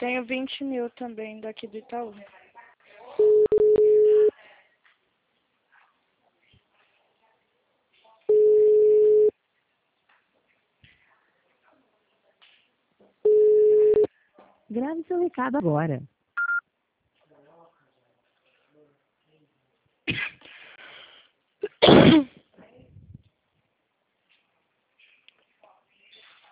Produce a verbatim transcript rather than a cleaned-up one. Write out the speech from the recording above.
Tenho vinte mil também daqui do Itaú. Grave seu recado agora.